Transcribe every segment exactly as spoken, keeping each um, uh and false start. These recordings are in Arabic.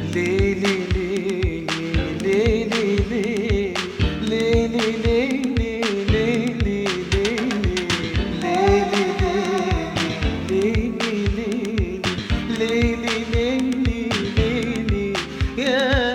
ليلي ليلي ليلي ليلي ليلي ليلي ليلي ليلي ليلي ليلي يا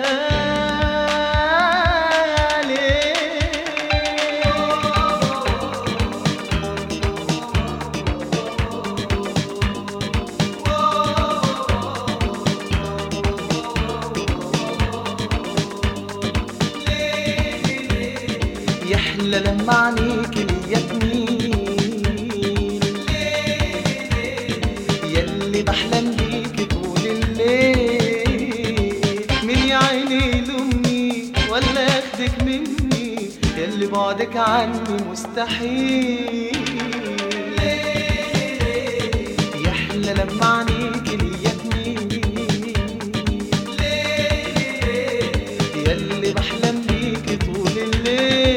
يحلى لما عنيك ليا تميل ياللي بحلم بيك طول الليل. من يا عيني لومني ولا اخدك مني ياللي بعدك عني مستحيل. يحلى لما عنيك ليا تميل ياللي بحلم بيك طول الليل.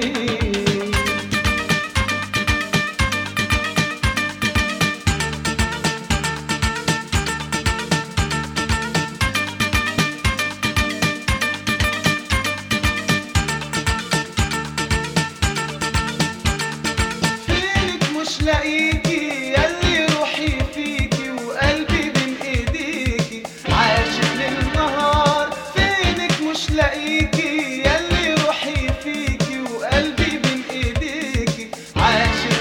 لاقيكي ياللي روحي فيكي وقلبي بين ايديكي عاشق للنهار. فينك مش لاقيكي ياللي روحي فيكي وقلبي بين ايديكي عاشق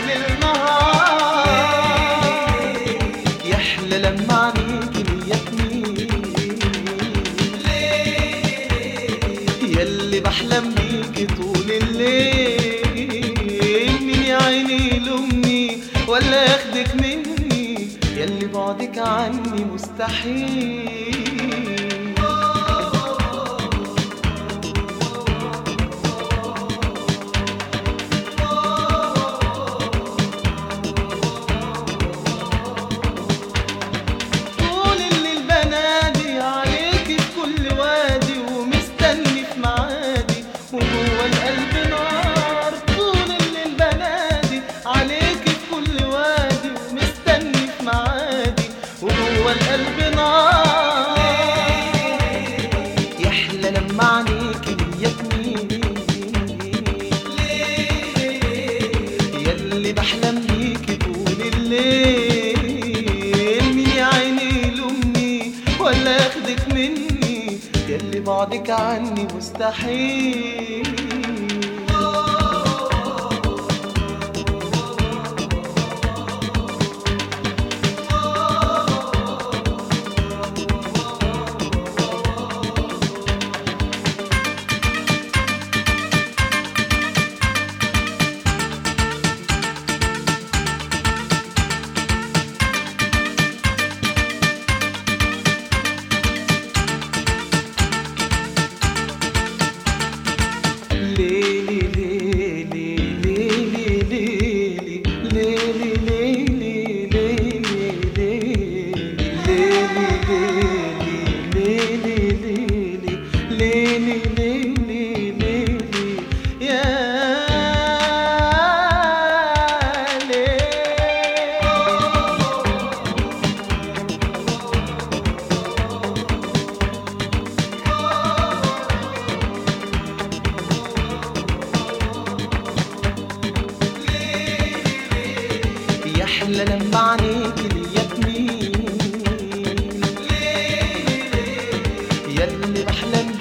للنهار. يحلى لما عنيكي ليا تميل ياللي بحلم بيكي طول الليل. من يا عيني لومني ولا اخدك مني ياللي بعدك عني مستحيل. طول الليل بنادي عليكي في كل وادي ومستني في معادي وجوه القلب نار. طول الليل بنادي عليكي في كل وادي ومستني في معادي وجوه القلب نار. يحلى لما عنيكي ليا تميل ياللي بحلم بيكي طول الليل. من يا عيني لومني ولا اخدك مني ياللي بعدك عني مستحيل. ليلي ليلي ليلي ليلي ليلي ليلي ليلي ليلي ليلي ليلي يا يحلى لما عنيكي ليا تميل ياللي بحلم